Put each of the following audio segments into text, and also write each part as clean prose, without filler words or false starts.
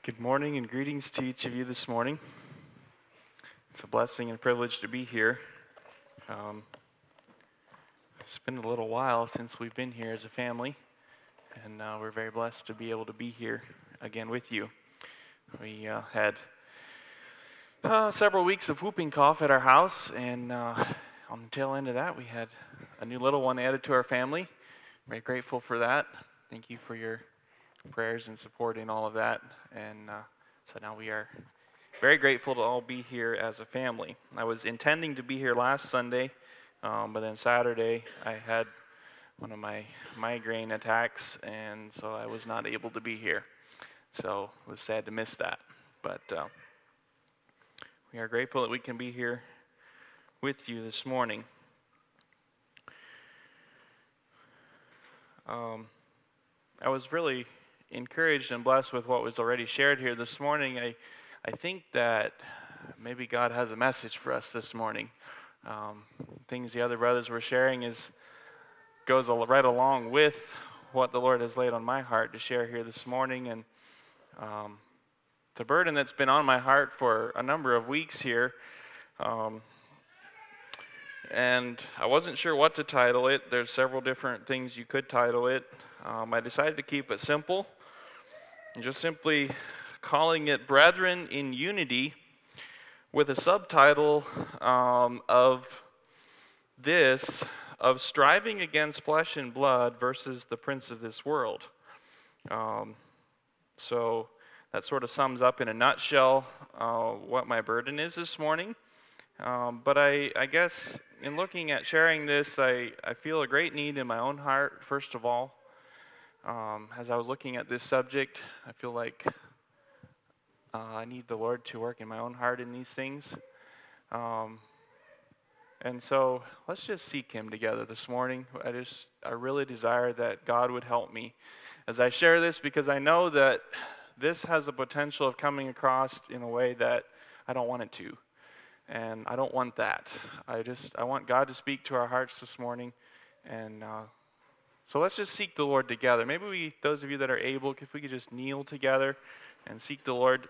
Good morning and greetings to each of you this morning. It's a blessing and privilege to be here. It's been a little while since we've been here as a family, and we're very blessed to be able to be here again with you. We had several weeks of whooping cough at our house, and on the tail end of that, we had a new little one added to our family. Very grateful for that. Thank you for your prayers and support in all of that, and so now we are very grateful to all be here as a family. I was intending to be here last Sunday, but then Saturday I had one of my migraine attacks, and so I was not able to be here. So it was sad to miss that, but we are grateful that we can be here with you this morning. I was really encouraged and blessed with what was already shared here this morning. I think that maybe God has a message for us this morning. Things the other brothers were sharing goes right along with what the Lord has laid on my heart to share here this morning. And the burden that's been on my heart for a number of weeks here, and I wasn't sure what to title it. There's several different things you could title it. I decided to keep it simple, and just simply calling it Brethren in Unity, with a subtitle of striving against flesh and blood versus the prince of this world. So that sort of sums up in a nutshell what my burden is this morning. But I guess in looking at sharing this, I feel a great need in my own heart, first of all. As I was looking at this subject, I feel like I need the Lord to work in my own heart in these things. And so let's just seek Him together this morning. I really desire that God would help me as I share this, because I know that this has the potential of coming across in a way that I don't want it to. And I don't want that. I want God to speak to our hearts this morning. And so let's just seek the Lord together. Maybe those of you that are able, if we could just kneel together and seek the Lord.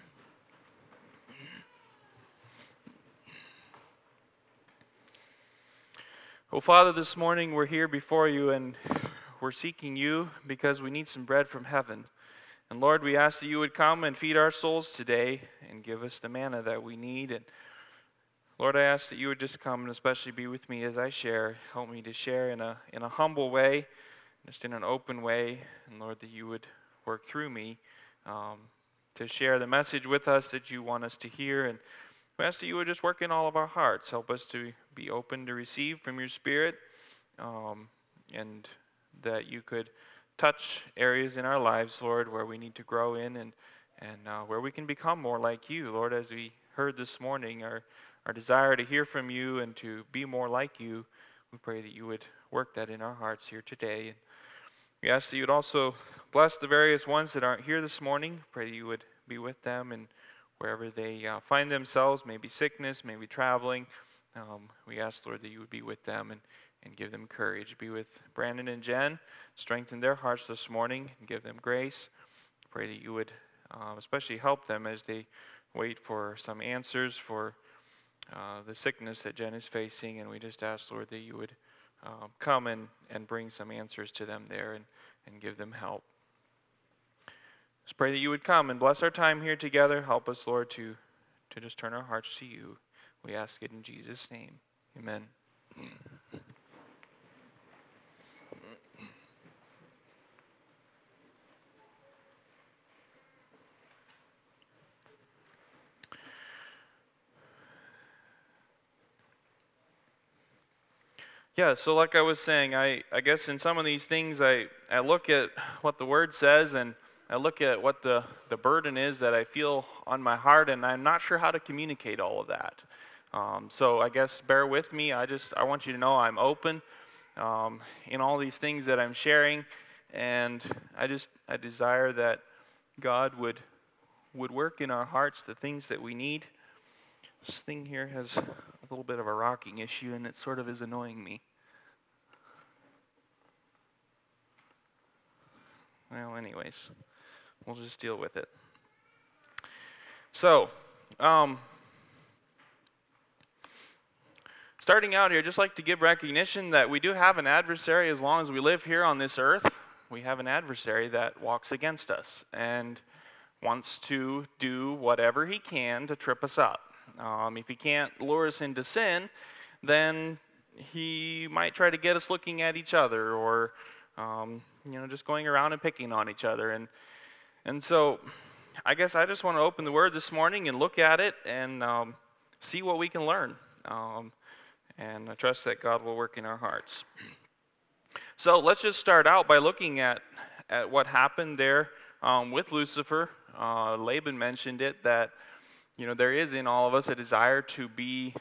Oh, Father, this morning we're here before you, and we're seeking you because we need some bread from heaven. And Lord, we ask that you would come and feed our souls today and give us the manna that we need. And Lord, I ask that you would just come and especially be with me as I share. Help me to share in a humble way, just in an open way. And Lord, that you would work through me to share the message with us that you want us to hear. And we ask that you would just work in all of our hearts. Help us to be open to receive from your Spirit, and that you could touch areas in our lives, Lord, where we need to grow in and where we can become more like you. Lord, as we heard this morning, our desire to hear from you and to be more like you, we pray that you would work that in our hearts here today. And we ask that you would also bless the various ones that aren't here this morning. Pray that you would be with them and wherever they find themselves, maybe sickness, maybe traveling. We ask, Lord, that you would be with them and give them courage. Be with Brandon and Jen. Strengthen their hearts this morning and give them grace. Pray that you would especially help them as they wait for some answers for the sickness that Jen is facing. And we just ask, Lord, that you would come and bring some answers to them there and give them help. Just pray that you would come and bless our time here together. Help us, Lord, to just turn our hearts to you. We ask it in Jesus' name. Amen. Yeah, so like I was saying, I guess in some of these things, I look at what the Word says, and I look at what the burden is that I feel on my heart, and I'm not sure how to communicate all of that. So I guess bear with me. I want you to know I'm open in all these things that I'm sharing, and I desire that God would work in our hearts the things that we need. This thing here has a little bit of a rocking issue, and it sort of is annoying me. Well, anyways, we'll just deal with it. So, starting out here, I'd just like to give recognition that we do have an adversary as long as we live here on this earth. We have an adversary that walks against us and wants to do whatever he can to trip us up. If he can't lure us into sin, then he might try to get us looking at each other or just going around and picking on each other. And so I guess I just want to open the Word this morning and look at it and see what we can learn. And I trust that God will work in our hearts. So let's just start out by looking at what happened there with Lucifer. Laban mentioned it, that there is in all of us a desire to be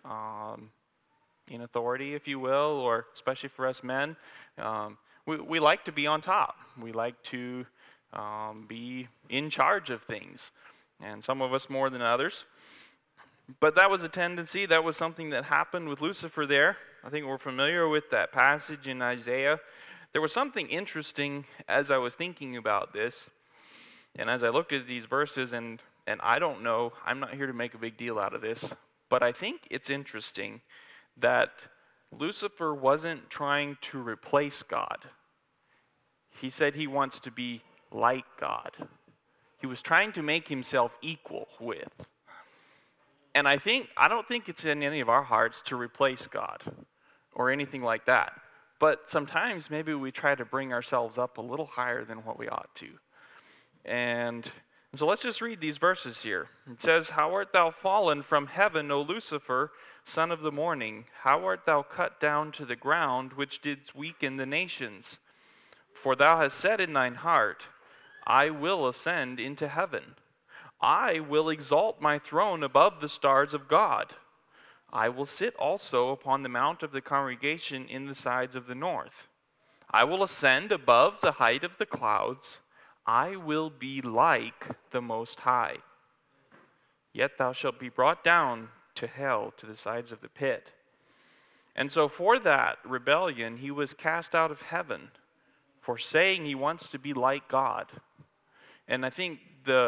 in authority, if you will, or especially for us men. We like to be on top. We like to be in charge of things, and some of us more than others. But that was a tendency. That was something that happened with Lucifer there. I think we're familiar with that passage in Isaiah. There was something interesting as I was thinking about this, and as I looked at these verses, and I don't know, I'm not here to make a big deal out of this, but I think it's interesting that Lucifer wasn't trying to replace God. He said he wants to be like God. He was trying to make himself equal with. And I don't think it's in any of our hearts to replace God or anything like that. But sometimes maybe we try to bring ourselves up a little higher than what we ought to. And so let's just read these verses here. It says, "How art thou fallen from heaven, O Lucifer, son of the morning? How art thou cut down to the ground, which didst weaken the nations? For thou hast said in thine heart, I will ascend into heaven. I will exalt my throne above the stars of God. I will sit also upon the mount of the congregation in the sides of the north. I will ascend above the height of the clouds. I will be like the Most High. Yet thou shalt be brought down to hell, to the sides of the pit." And so for that rebellion, he was cast out of heaven for saying he wants to be like God. And I think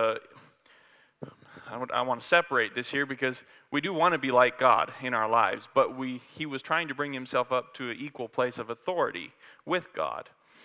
I want to separate this here because we do want to be like God in our lives, but he was trying to bring himself up to an equal place of authority with God.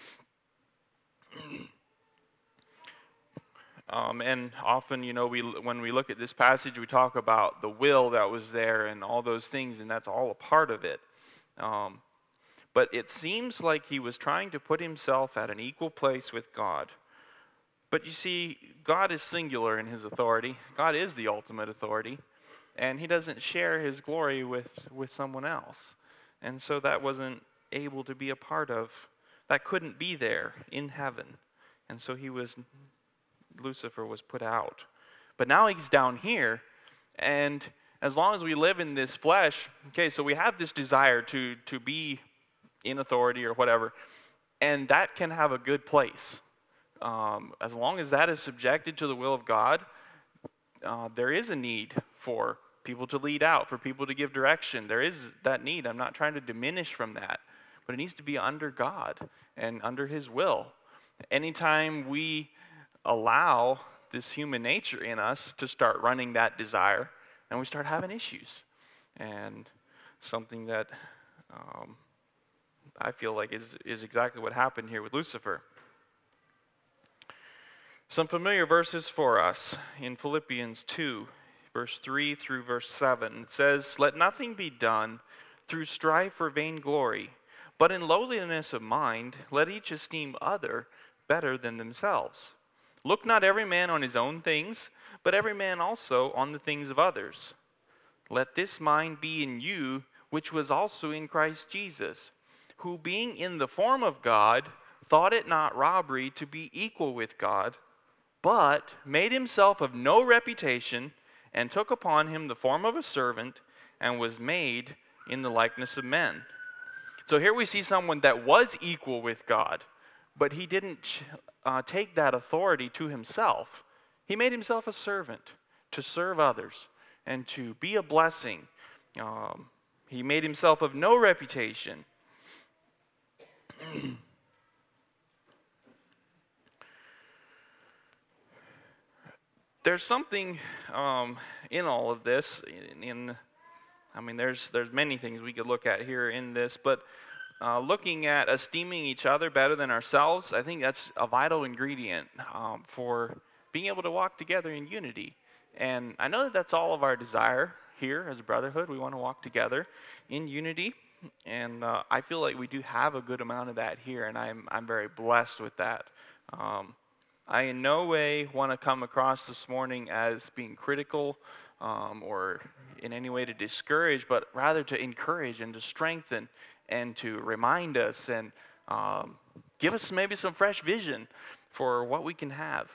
And often, when we look at this passage, we talk about the will that was there and all those things, and that's all a part of it. But it seems like he was trying to put himself at an equal place with God. But you see, God is singular in his authority. God is the ultimate authority. And he doesn't share his glory with someone else. And so that wasn't able to be a part of, that couldn't be there in heaven. And so Lucifer was put out. But now he's down here, and as long as we live in this flesh, okay, so we have this desire to be in authority or whatever, and that can have a good place. As long as that is subjected to the will of God, there is a need for people to lead out, for people to give direction. There is that need. I'm not trying to diminish from that, but it needs to be under God and under his will. Anytime we allow this human nature in us to start running that desire, and we start having issues. And something that I feel like is exactly what happened here with Lucifer. Some familiar verses for us in Philippians 2, verse 3 through verse 7. It says, "Let nothing be done through strife or vainglory, but in lowliness of mind, let each esteem other better than themselves. Look not every man on his own things, but every man also on the things of others. Let this mind be in you, which was also in Christ Jesus, who being in the form of God, thought it not robbery to be equal with God, but made himself of no reputation, and took upon him the form of a servant, and was made in the likeness of men." So here we see someone that was equal with God, but he didn't take that authority to himself. He made himself a servant to serve others and to be a blessing. He made himself of no reputation. there's something in all of this. There's many things we could look at here in this, but looking at esteeming each other better than ourselves, I think that's a vital ingredient for being able to walk together in unity. And I know that that's all of our desire here as a brotherhood. We want to walk together in unity, and I feel like we do have a good amount of that here, and I'm very blessed with that. I in no way want to come across this morning as being critical or in any way to discourage, but rather to encourage and to strengthen and to remind us and give us maybe some fresh vision for what we can have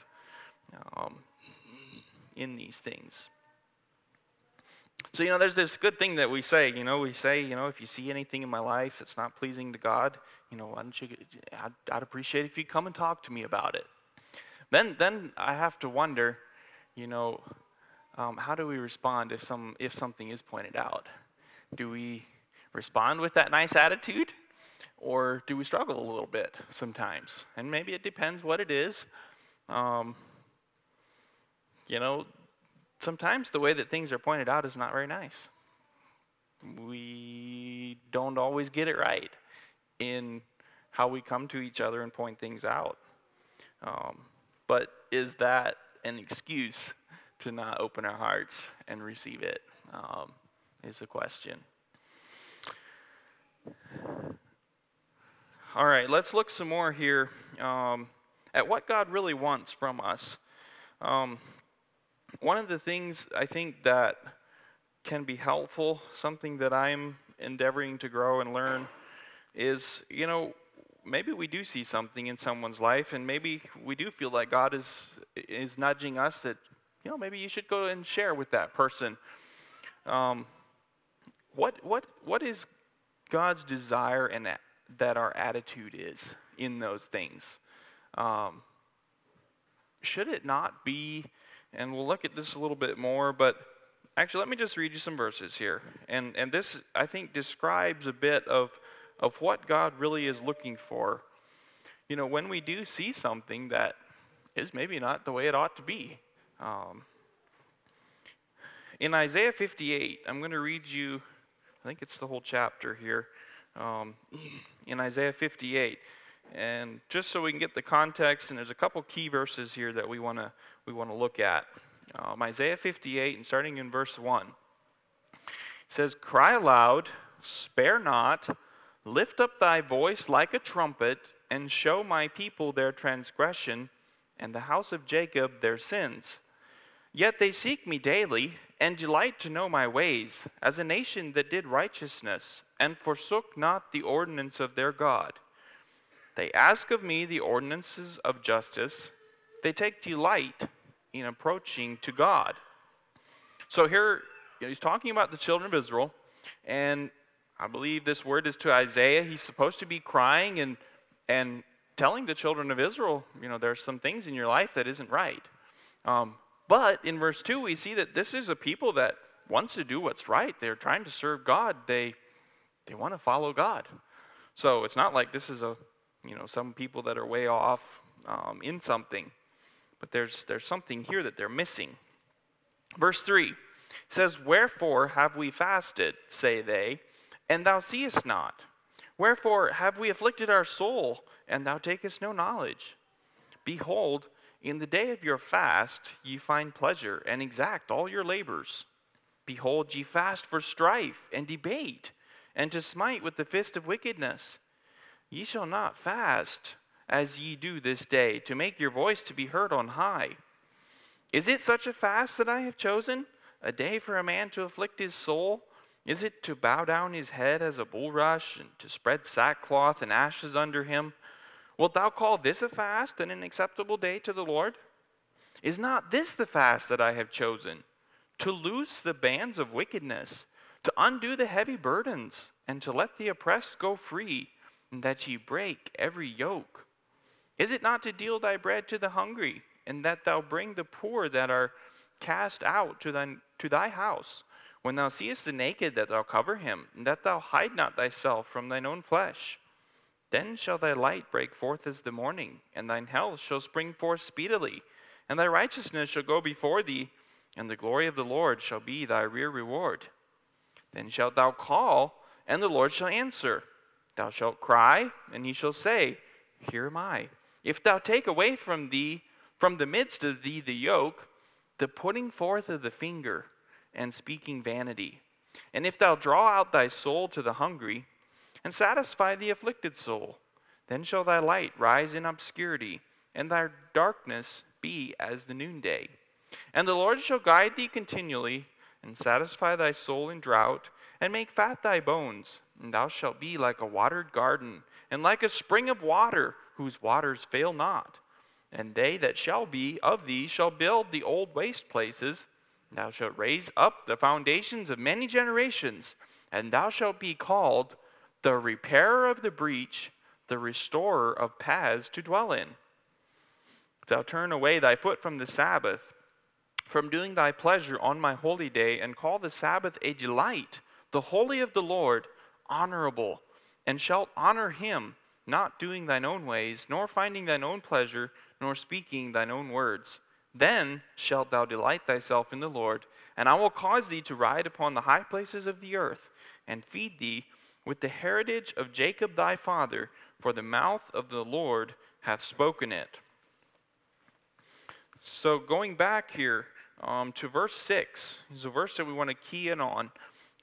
in these things. So, there's this good thing that we say, if you see anything in my life that's not pleasing to God, why don't you, I'd appreciate if you come and talk to me about it. Then I have to wonder, how do we respond if something is pointed out? Do we respond with that nice attitude, or do we struggle a little bit sometimes? And maybe it depends what it is. Sometimes the way that things are pointed out is not very nice. We don't always get it right in how we come to each other and point things out. But is that an excuse to not open our hearts and receive it? Is the question. All right, let's look some more here at what God really wants from us. One of the things I think that can be helpful, something that I'm endeavoring to grow and learn, is, maybe we do see something in someone's life, and maybe we do feel like God is nudging us that, maybe you should go and share with that person. What is God's desire and that our attitude is in those things? Should it not be, and we'll look at this a little bit more, but actually let me just read you some verses here. And this, I think, describes a bit of what God really is looking for. When we do see something that is maybe not the way it ought to be. In Isaiah 58, I'm going to read you, I think it's the whole chapter here, in Isaiah 58. And just so we can get the context, and there's a couple key verses here that we want to look at. Isaiah 58, and starting in verse 1. It says, "Cry aloud, spare not, lift up thy voice like a trumpet, and show my people their transgression, and the house of Jacob their sins. Yet they seek me daily, and delight to know my ways, as a nation that did righteousness, and forsook not the ordinance of their God. They ask of me the ordinances of justice. They take delight in approaching to God." So here, he's talking about the children of Israel, and I believe this word is to Isaiah. He's supposed to be crying and telling the children of Israel, there's some things in your life that isn't right. But in verse 2, we see that this is a people that wants to do what's right. They're trying to serve God. They want to follow God. So it's not like this is some people that are way off in something. But there's something here that they're missing. Verse 3 says, "Wherefore have we fasted, say they, and thou seest not? Wherefore have we afflicted our soul, and thou takest no knowledge? Behold, in the day of your fast ye find pleasure, and exact all your labors. Behold, ye fast for strife and debate, and to smite with the fist of wickedness. Ye shall not fast as ye do this day, to make your voice to be heard on high. Is it such a fast that I have chosen, a day for a man to afflict his soul? Is it to bow down his head as a bulrush, and to spread sackcloth and ashes under him? Wilt thou call this a fast and an acceptable day to the Lord? Is not this the fast that I have chosen, to loose the bands of wickedness, to undo the heavy burdens, and to let the oppressed go free, and that ye break every yoke? Is it not to deal thy bread to the hungry, and that thou bring the poor that are cast out to thy house? When thou seest the naked, that thou cover him, and that thou hide not thyself from thine own flesh? Then shall thy light break forth as the morning, and thine health shall spring forth speedily, and thy righteousness shall go before thee, and the glory of the Lord shall be thy rear reward. Then shalt thou call, and the Lord shall answer. Thou shalt cry, and he shall say, Here am I. If thou take away from the midst of thee the yoke, the putting forth of the finger, and speaking vanity. And if thou draw out thy soul to the hungry, and satisfy the afflicted soul, then shall thy light rise in obscurity, and thy darkness be as the noonday. And the Lord shall guide thee continually, and satisfy thy soul in drought, and make fat thy bones. And thou shalt be like a watered garden, and like a spring of water, whose waters fail not. And they that shall be of thee shall build the old waste places. Thou shalt raise up the foundations of many generations, and thou shalt be called the repairer of the breach, the restorer of paths to dwell in. If thou turn away thy foot from the Sabbath, from doing thy pleasure on my holy day, and call the Sabbath a delight, the holy of the Lord, honorable, and shalt honor him, not doing thine own ways, nor finding thine own pleasure, nor speaking thine own words. Then shalt thou delight thyself in the Lord, and I will cause thee to ride upon the high places of the earth, and feed thee with the heritage of Jacob thy father, for the mouth of the Lord hath spoken it. So going back here to verse 6, is a verse that we want to key in on.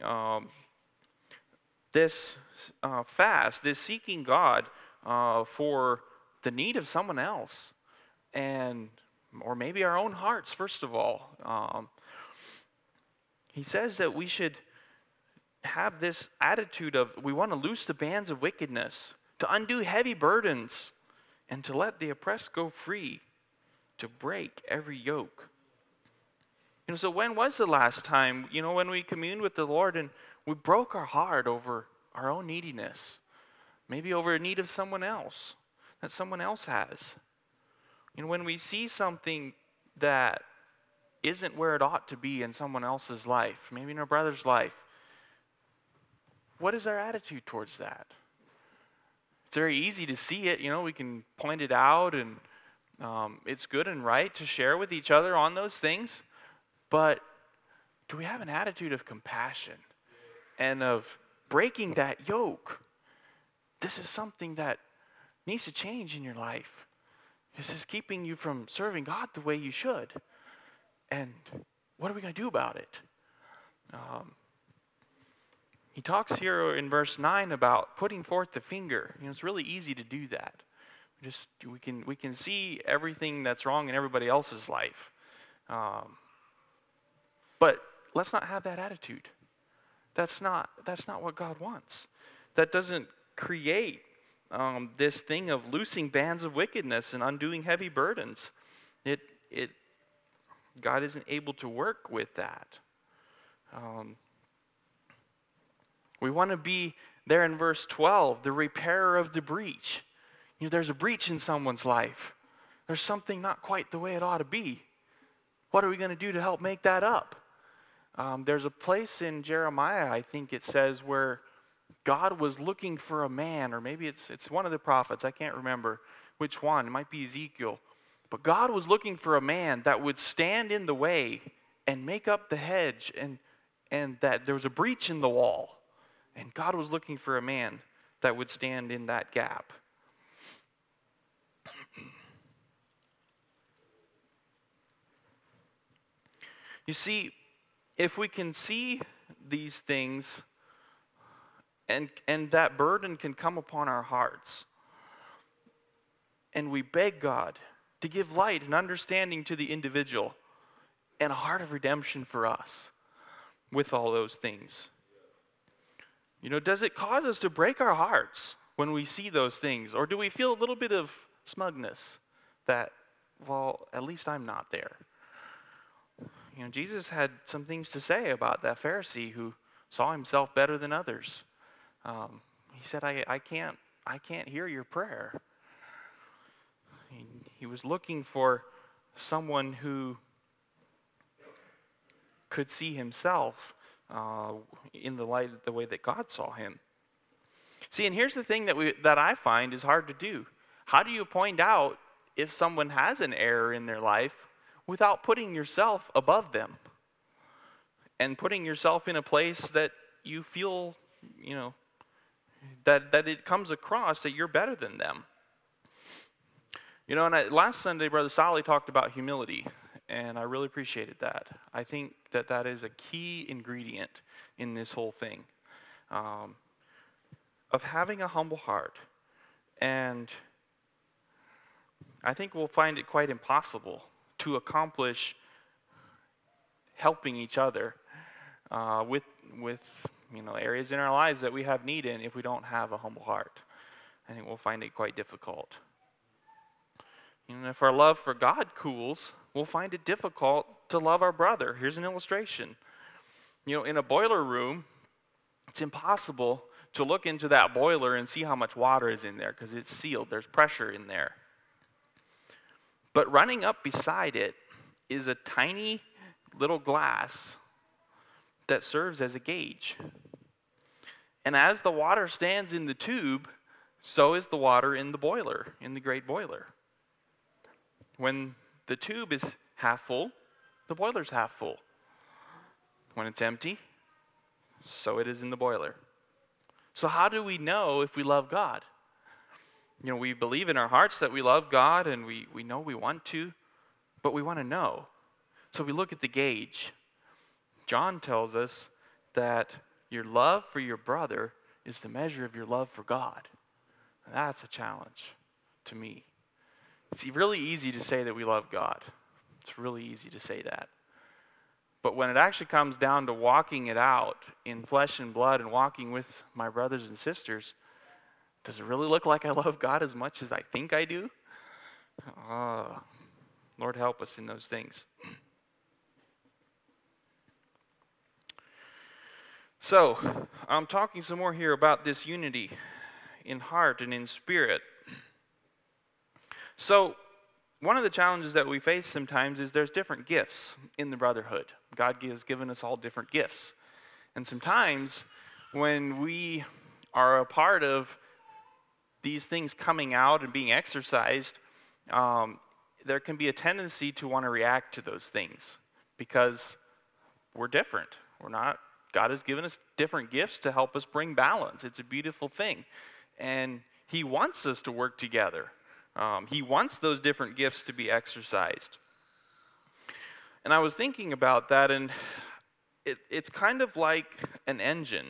This fast, this seeking God for the need of someone else, or maybe our own hearts, first of all. He says that we should have this attitude of we want to loose the bands of wickedness, to undo heavy burdens, and to let the oppressed go free, to break every yoke. So when was the last time, when we communed with the Lord and we broke our heart over our own neediness, maybe over a need of someone else, that someone else has? When we see something that isn't where it ought to be in someone else's life, maybe in our brother's life, what is our attitude towards that? It's very easy to see it, we can point it out, and it's good and right to share with each other on those things, but do we have an attitude of compassion and of breaking that yoke? This is something that needs to change in your life. This is keeping you from serving God the way you should. And what are we going to do about it? He talks here in verse 9 about putting forth the finger. It's really easy to do that. We can see everything that's wrong in everybody else's life. But let's not have that attitude. That's not what God wants. That doesn't create this thing of loosing bands of wickedness and undoing heavy burdens. God isn't able to work with that. We want to be there in verse 12, the repairer of the breach. There's a breach in someone's life. There's something not quite the way it ought to be. What are we going to do to help make that up? There's a place in Jeremiah, I think it says, where God was looking for a man, or maybe it's one of the prophets, I can't remember which one, it might be Ezekiel. But God was looking for a man that would stand in the way and make up the hedge, and that there was a breach in the wall. And God was looking for a man that would stand in that gap. You see, if we can see these things and that burden can come upon our hearts, and we beg God to give light and understanding to the individual and a heart of redemption for us with all those things. Does it cause us to break our hearts when we see those things? Or do we feel a little bit of smugness that, well, at least I'm not there? Jesus had some things to say about that Pharisee who saw himself better than others. He said, I can't hear your prayer. He was looking for someone who could see himself in the light of the way that God saw him. See, and here's the thing that I find is hard to do. How do you point out if someone has an error in their life without putting yourself above them and putting yourself in a place that you feel, that it comes across that you're better than them. And last Sunday, Brother Solly talked about humility, and I really appreciated that. I think that is a key ingredient in this whole thing, of having a humble heart. And I think we'll find it quite impossible to accomplish helping each other with areas in our lives that we have need in if we don't have a humble heart. I think we'll find it quite difficult. If our love for God cools, we'll find it difficult to love our brother. Here's an illustration. In a boiler room, it's impossible to look into that boiler and see how much water is in there because it's sealed. There's pressure in there. But running up beside it is a tiny little glass that serves as a gauge. And as the water stands in the tube, so is the water in the boiler, in the great boiler. When the tube is half full, the boiler's half full. When it's empty, so it is in the boiler. So how do we know if we love God? We believe in our hearts that we love God, and we know we want to, but we want to know. So we look at the gauge. John tells us that your love for your brother is the measure of your love for God. That's a challenge to me. It's really easy to say that we love God. It's really easy to say that. But when it actually comes down to walking it out in flesh and blood and walking with my brothers and sisters, does it really look like I love God as much as I think I do? Lord, help us in those things. So, I'm talking some more here about this unity in heart and in spirit. So, one of the challenges that we face sometimes is there's different gifts in the brotherhood. God has given us all different gifts. And sometimes when we are a part of these things coming out and being exercised, there can be a tendency to want to react to those things because we're different. God has given us different gifts to help us bring balance. It's a beautiful thing. And He wants us to work together. He wants those different gifts to be exercised. And I was thinking about that, and it's kind of like an engine.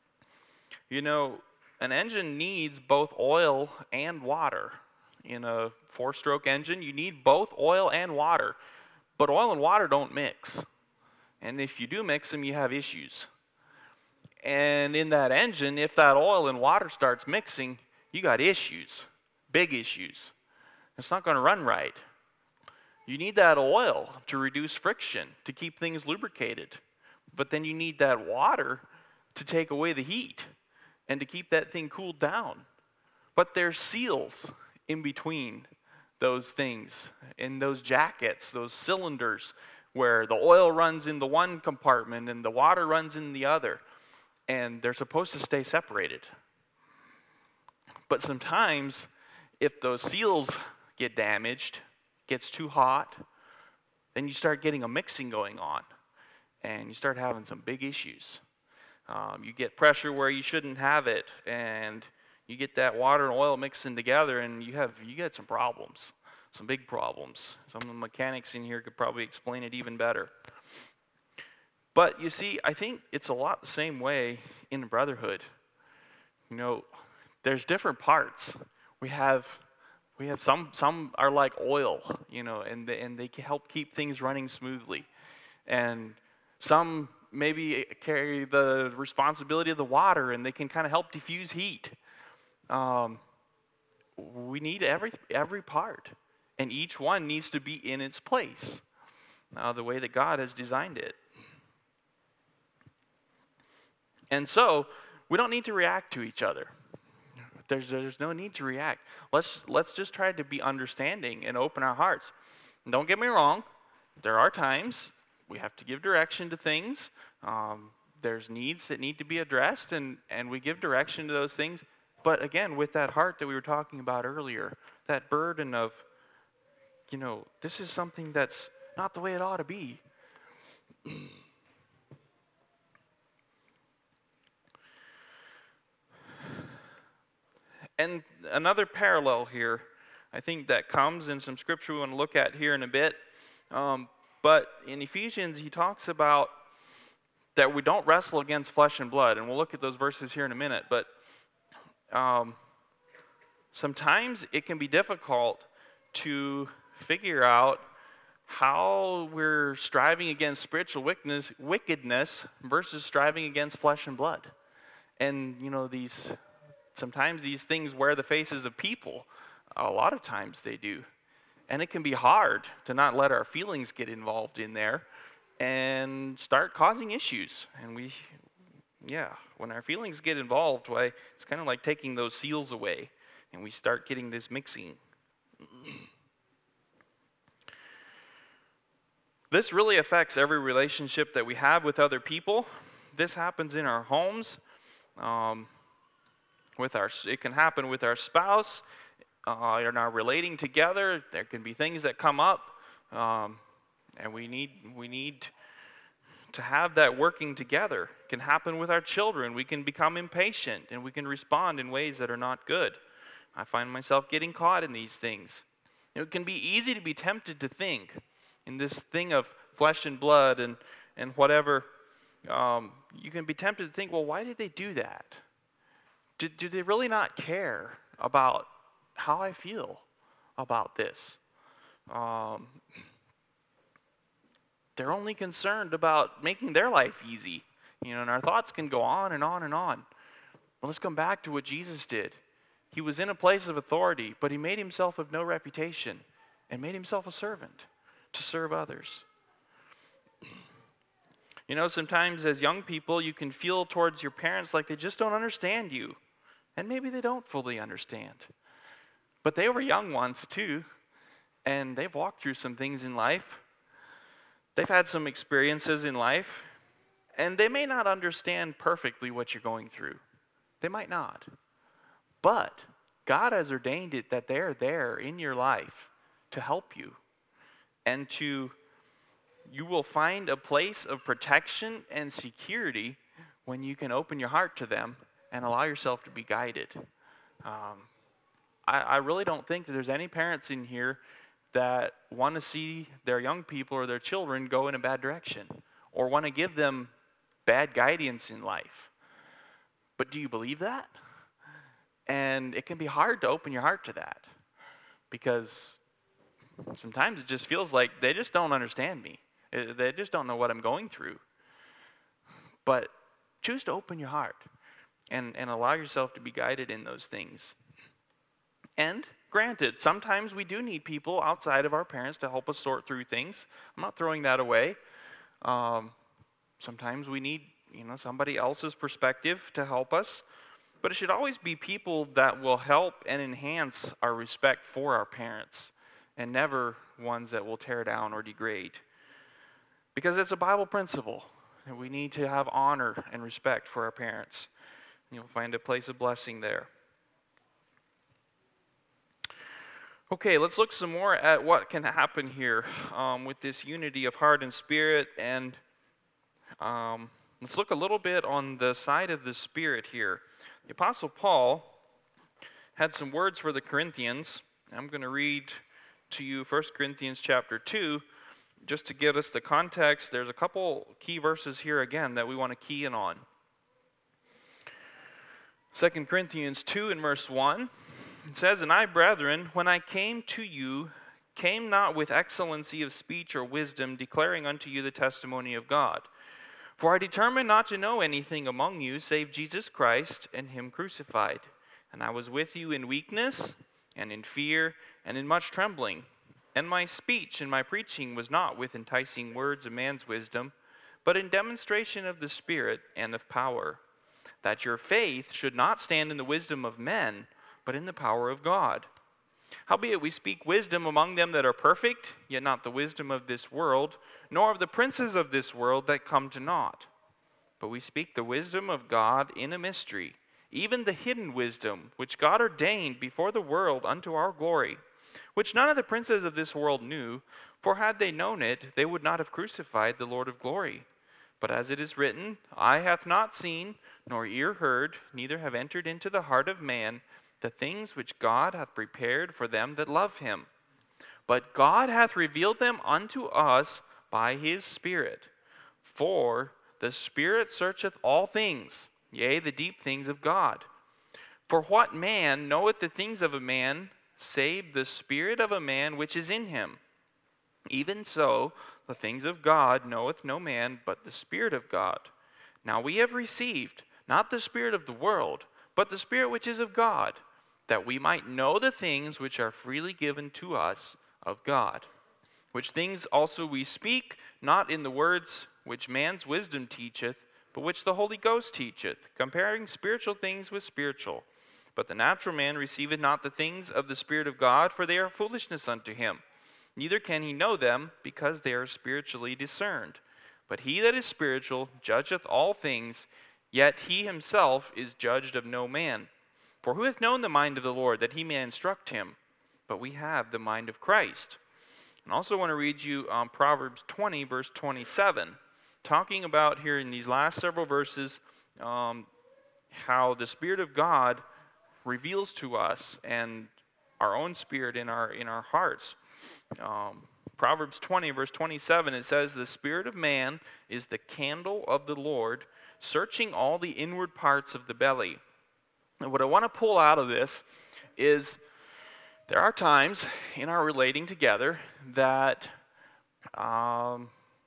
An engine needs both oil and water. In a 4-stroke engine, you need both oil and water. But oil and water don't mix. And if you do mix them, you have issues. And in that engine, if that oil and water starts mixing, you got issues. Big issues. It's not going to run right. You need that oil to reduce friction, to keep things lubricated. But then you need that water to take away the heat and to keep that thing cooled down. But there's seals in between those things, in those jackets, those cylinders, where the oil runs in the one compartment and the water runs in the other. And they're supposed to stay separated. But sometimes, if those seals get damaged, gets too hot, then you start getting a mixing going on. And you start having some big issues. You get pressure where you shouldn't have it, and you get that water and oil mixing together, and you get some problems, some big problems. Some of the mechanics in here could probably explain it even better. But you see, I think it's a lot the same way in the brotherhood. There's different parts. We have some are like oil, and they can help keep things running smoothly, and some maybe carry the responsibility of the water, and they can kind of help diffuse heat. We need every part, and each one needs to be in its place, the way that God has designed it. And so, we don't need to react to each other. There's no need to react. Let's just try to be understanding and open our hearts. And don't get me wrong, there are times we have to give direction to things. There's needs that need to be addressed, and we give direction to those things. But again, with that heart that we were talking about earlier, that burden of, this is something that's not the way it ought to be. And another parallel here, I think that comes in some scripture we want to look at here in a bit. But in Ephesians, he talks about that we don't wrestle against flesh and blood. And we'll look at those verses here in a minute. But sometimes it can be difficult to figure out how we're striving against spiritual wickedness versus striving against flesh and blood. And, sometimes these things wear the faces of people. A lot of times they do. And it can be hard to not let our feelings get involved in there and start causing issues. And when our feelings get involved, it's kind of like taking those seals away and we start getting this mixing. This really affects every relationship that we have with other people. This happens in our homes. It can happen with our spouse, in our relating together. There can be things that come up, and we need to have that working together. It can happen with our children. We can become impatient, and we can respond in ways that are not good. I find myself getting caught in these things. It can be easy to be tempted to think in this thing of flesh and blood and whatever. You can be tempted to think, well, why did they do that? Do they really not care about how I feel about this? They're only concerned about making their life easy. And our thoughts can go on and on and on. Well, let's come back to what Jesus did. He was in a place of authority, but he made himself of no reputation and made himself a servant to serve others. Sometimes as young people, you can feel towards your parents like they just don't understand you. And maybe they don't fully understand. But they were young once too. And they've walked through some things in life. They've had some experiences in life. And they may not understand perfectly what you're going through. They might not. But God has ordained it that they're there in your life to help you. And you will find a place of protection and security when you can open your heart to them and allow yourself to be guided. I really don't think that there's any parents in here that want to see their young people or their children go in a bad direction or want to give them bad guidance in life. But do you believe that? And it can be hard to open your heart to that because sometimes it just feels like they just don't understand me. They just don't know what I'm going through. But choose to open your heart and allow yourself to be guided in those things. And granted, sometimes we do need people outside of our parents to help us sort through things. I'm not throwing that away. Sometimes we need, somebody else's perspective to help us. But it should always be people that will help and enhance our respect for our parents and never ones that will tear down or degrade. Because it's a Bible principle that we need to have honor and respect for our parents. You'll find a place of blessing there. Okay, let's look some more at what can happen here with this unity of heart and spirit. And let's look a little bit on the side of the Spirit here. The Apostle Paul had some words for the Corinthians. I'm going to read to you 1 Corinthians chapter 2. Just to give us the context, there's a couple key verses here again that we want to key in on. 2 Corinthians 2 and verse 1, it says, "And I, brethren, when I came to you, came not with excellency of speech or wisdom, declaring unto you the testimony of God. For I determined not to know anything among you, save Jesus Christ and him crucified. And I was with you in weakness, and in fear, and in much trembling. And my speech and my preaching was not with enticing words of man's wisdom, but in demonstration of the Spirit and of power, that your faith should not stand in the wisdom of men, but in the power of God. Howbeit we speak wisdom among them that are perfect, yet not the wisdom of this world, nor of the princes of this world that come to naught. But we speak the wisdom of God in a mystery, even the hidden wisdom, which God ordained before the world unto our glory, which none of the princes of this world knew, for had they known it, they would not have crucified the Lord of glory. But as it is written, eye hath not seen, nor ear heard, neither have entered into the heart of man the things which God hath prepared for them that love him. But God hath revealed them unto us by his Spirit. For the Spirit searcheth all things, yea, the deep things of God. For what man knoweth the things of a man, save the spirit of a man which is in him? Even so, the things of God knoweth no man but the Spirit of God. Now we have received, not the spirit of the world, but the Spirit which is of God, that we might know the things which are freely given to us of God. Which things also we speak, not in the words which man's wisdom teacheth, but which the Holy Ghost teacheth, comparing spiritual things with spiritual. But the natural man receiveth not the things of the Spirit of God, for they are foolishness unto him. Neither can he know them, because they are spiritually discerned. But he that is spiritual judgeth all things, yet he himself is judged of no man. For who hath known the mind of the Lord, that he may instruct him? But we have the mind of Christ. And I also want to read you Proverbs 20, verse 27, talking about here in these last several verses how the Spirit of God reveals to us and our own spirit in our hearts. Proverbs 20, verse 27, it says, the spirit of man is the candle of the Lord, searching all the inward parts of the belly. And what I want to pull out of this is there are times in our relating together that our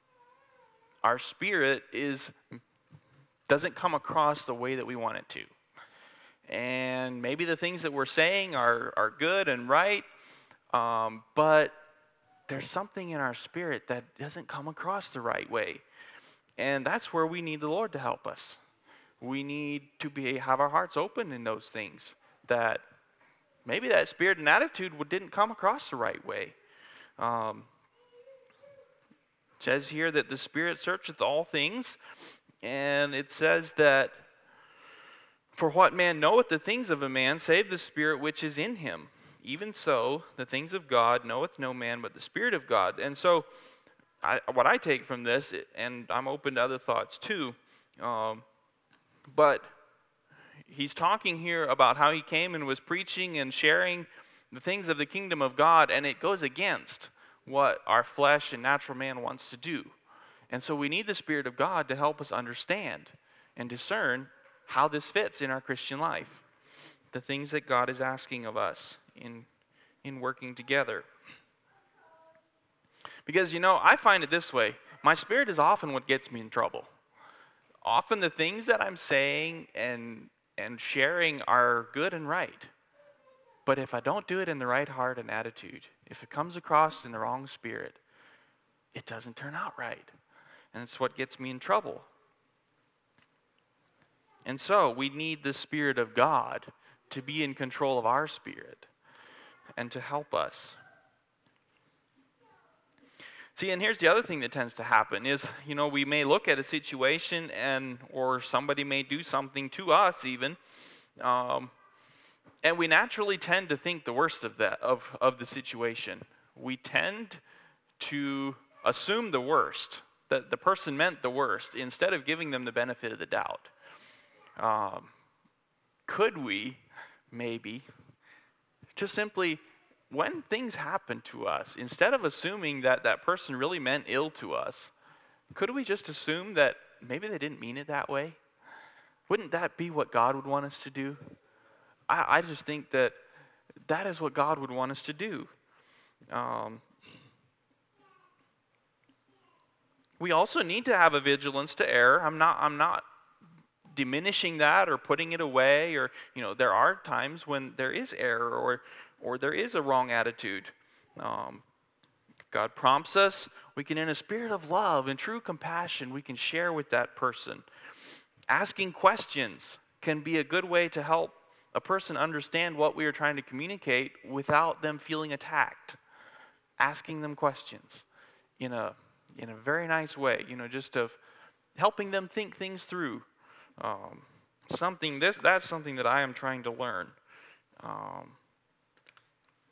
spirit doesn't come across the way that we want it to. And maybe the things that we're saying are good and right, but there's something in our spirit that doesn't come across the right way. And that's where we need the Lord to help us. We need to have our hearts open in those things, that maybe that spirit and attitude didn't come across the right way. It says here that the Spirit searcheth all things, and it says that for what man knoweth the things of a man, save the Spirit which is in him? Even so, the things of God knoweth no man but the Spirit of God. And so, what I take from this, and I'm open to other thoughts too, but he's talking here about how he came and was preaching and sharing the things of the kingdom of God, and it goes against what our flesh and natural man wants to do. And so we need the Spirit of God to help us understand and discern how this fits in our Christian life, the things that God is asking of us in working together. Because, I find it this way. My spirit is often what gets me in trouble. Often the things that I'm saying and sharing are good and right. But if I don't do it in the right heart and attitude, if it comes across in the wrong spirit, it doesn't turn out right. And it's what gets me in trouble. And so we need the Spirit of God to be in control of our spirit and to help us. See, and here's the other thing that tends to happen is, we may look at a situation or somebody may do something to us even, and we naturally tend to think the worst of the situation. We tend to assume the worst, that the person meant the worst, instead of giving them the benefit of the doubt. Could we, maybe, just simply, when things happen to us, instead of assuming that that person really meant ill to us, could we just assume that maybe they didn't mean it that way? Wouldn't that be what God would want us to do? I just think that is what God would want us to do. We also need to have a vigilance to error. I'm not diminishing that or putting it away, or there are times when there is error or there is a wrong attitude. God prompts us, we can, in a spirit of love and true compassion, we can share with that person. Asking questions can be a good way to help a person understand what we are trying to communicate without them feeling attacked. Asking them questions in a very nice way, just of helping them think things through. That's something that I am trying to learn.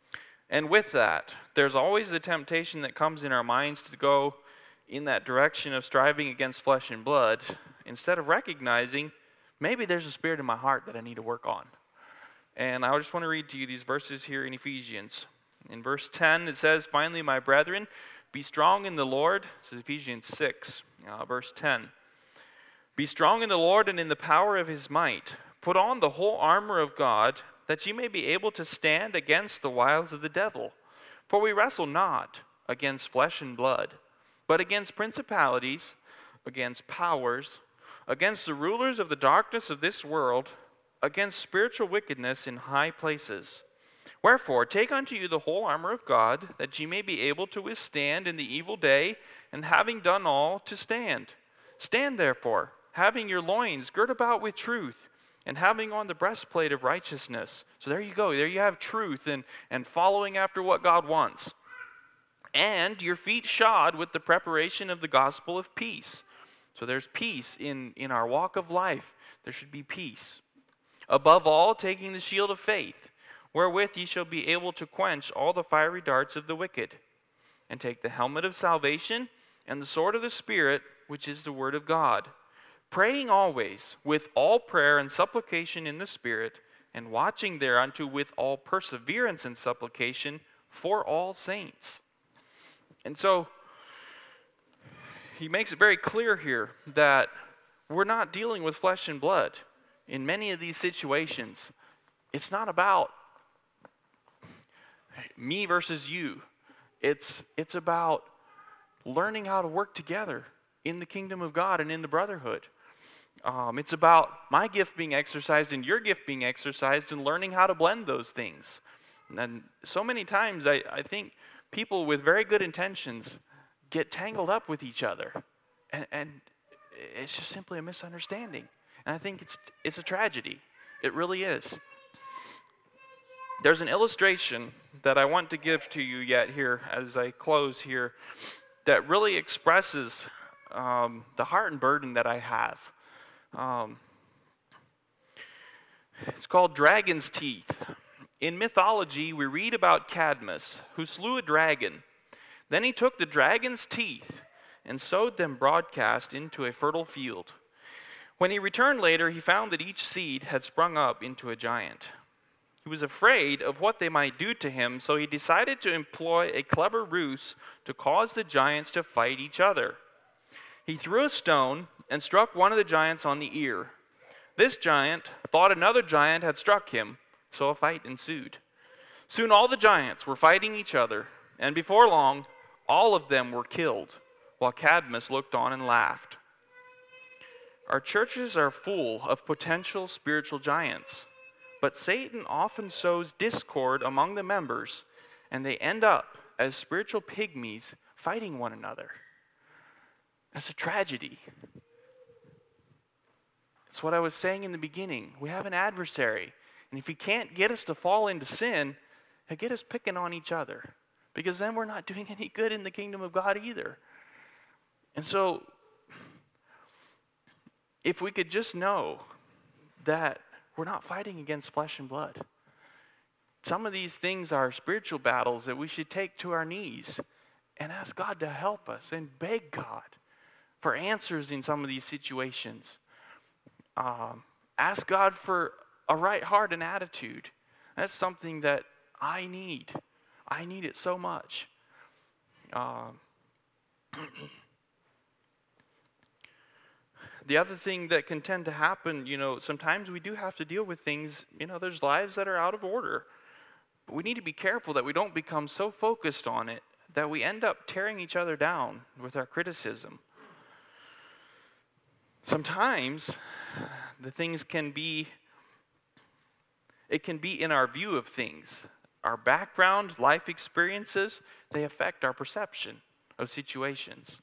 And with that, there's always the temptation that comes in our minds to go in that direction of striving against flesh and blood, instead of recognizing maybe there's a spirit in my heart that I need to work on. And I just want to read to you these verses here in Ephesians. In verse 10, it says, "Finally, my brethren, be strong in the Lord." This is Ephesians 6, verse 10. "Be strong in the Lord and in the power of his might. Put on the whole armor of God, that ye may be able to stand against the wiles of the devil. For we wrestle not against flesh and blood, but against principalities, against powers, against the rulers of the darkness of this world, against spiritual wickedness in high places. Wherefore, take unto you the whole armor of God, that ye may be able to withstand in the evil day, and having done all, to stand. Stand therefore, having your loins girt about with truth, and having on the breastplate of righteousness." So there you go. There you have truth and following after what God wants. "And your feet shod with the preparation of the gospel of peace." So there's peace in our walk of life. There should be peace. "Above all, taking the shield of faith, wherewith ye shall be able to quench all the fiery darts of the wicked. And take the helmet of salvation and the sword of the Spirit, which is the word of God. Praying always with all prayer and supplication in the Spirit, and watching thereunto with all perseverance and supplication for all saints." And so, he makes it very clear here that we're not dealing with flesh and blood. In many of these situations, it's not about me versus you. It's about learning how to work together in the kingdom of God and in the brotherhood. It's about my gift being exercised and your gift being exercised, and learning how to blend those things. And so many times I think people with very good intentions get tangled up with each other. And it's just simply a misunderstanding. And I think it's a tragedy. It really is. There's an illustration that I want to give to you yet here as I close here that really expresses the heart and burden that I have. It's called Dragon's Teeth. In mythology, we read about Cadmus, who slew a dragon. Then he took the dragon's teeth and sowed them broadcast into a fertile field. When he returned later, he found that each seed had sprung up into a giant. He was afraid of what they might do to him, so he decided to employ a clever ruse to cause the giants to fight each other. He threw a stone and struck one of the giants on the ear. This giant thought another giant had struck him, so a fight ensued. Soon all the giants were fighting each other, and before long, all of them were killed, while Cadmus looked on and laughed. Our churches are full of potential spiritual giants, but Satan often sows discord among the members, and they end up as spiritual pygmies fighting one another. That's a tragedy. It's what I was saying in the beginning. We have an adversary, and if he can't get us to fall into sin, he'll get us picking on each other, because then we're not doing any good in the kingdom of God either. And so, if we could just know that we're not fighting against flesh and blood. Some of these things are spiritual battles that we should take to our knees and ask God to help us and beg God for answers in some of these situations. Ask God for a right heart and attitude. That's something that I need. I need it so much. The other thing that can tend to happen, sometimes we do have to deal with things, there's lives that are out of order. But we need to be careful that we don't become so focused on it that we end up tearing each other down with our criticism. Sometimes the things can be in our view of things. Our background, life experiences, they affect our perception of situations.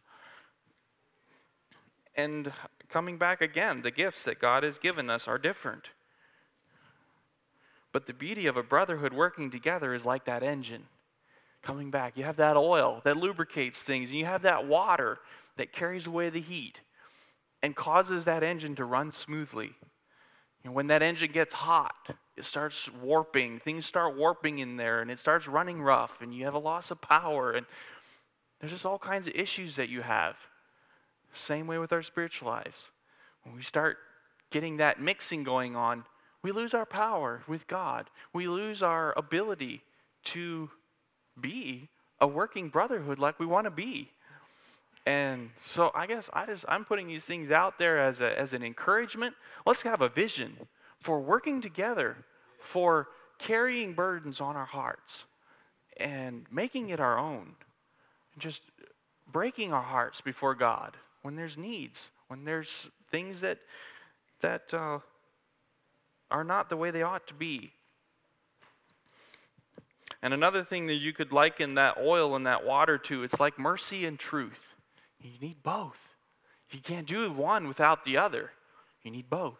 And coming back again, the gifts that God has given us are different. But the beauty of a brotherhood working together is like that engine. Coming back, you have that oil that lubricates things, and you have that water that carries away the heat and causes that engine to run smoothly. And when that engine gets hot, it starts warping. Things start warping in there, and it starts running rough, and you have a loss of power, and there's just all kinds of issues that you have. Same way with our spiritual lives. When we start getting that mixing going on, we lose our power with God. We lose our ability to be a working brotherhood like we want to be. And so I guess I'm putting these things out there as an encouragement. Let's have a vision for working together, for carrying burdens on our hearts and making it our own. Just breaking our hearts before God when there's needs, when there's things that are not the way they ought to be. And another thing that you could liken that oil and that water to, it's like mercy and truth. You need both. You can't do one without the other. You need both.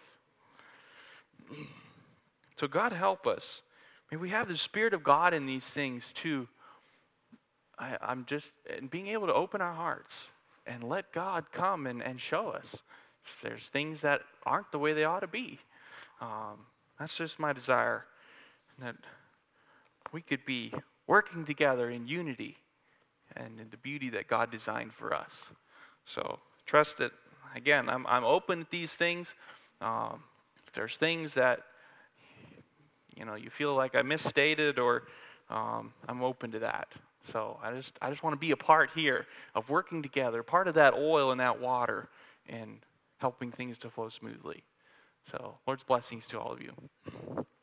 So God help us. May we have the Spirit of God in these things too. I'm just being able to open our hearts and let God come and show us if there's things that aren't the way they ought to be. That's just my desire, that we could be working together in unity and in the beauty that God designed for us. So trust that, again, I'm open to these things. If there's things that you feel like I misstated, or I'm open to that. So I just want to be a part here of working together, part of that oil and that water, and helping things to flow smoothly. So Lord's blessings to all of you.